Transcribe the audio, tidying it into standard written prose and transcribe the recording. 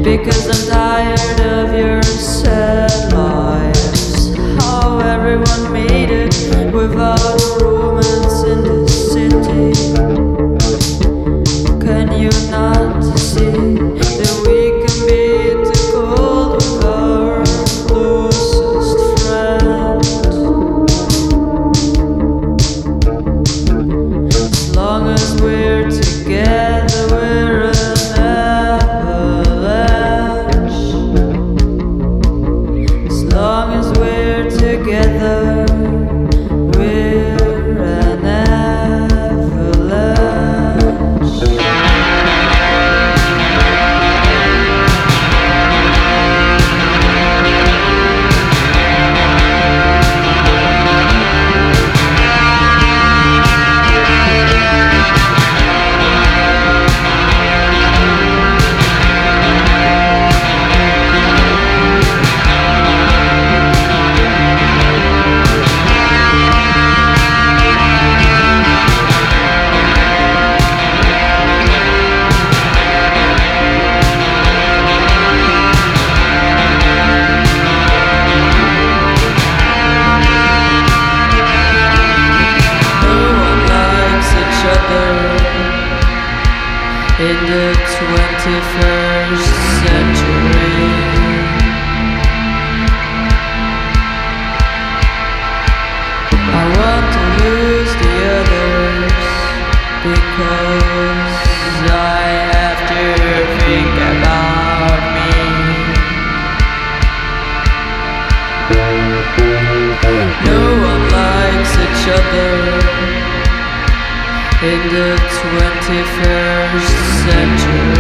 Because I'm tired of your sad lives. How everyone made it without romance in this city. Can you not see that we can be the cold of our closest friend? As long as we're together, we're an avalanche. As long as we're together, we're an avalanche. In the 21st century, I want to lose the others because I have to think about me. No one likes each other in the 21st century.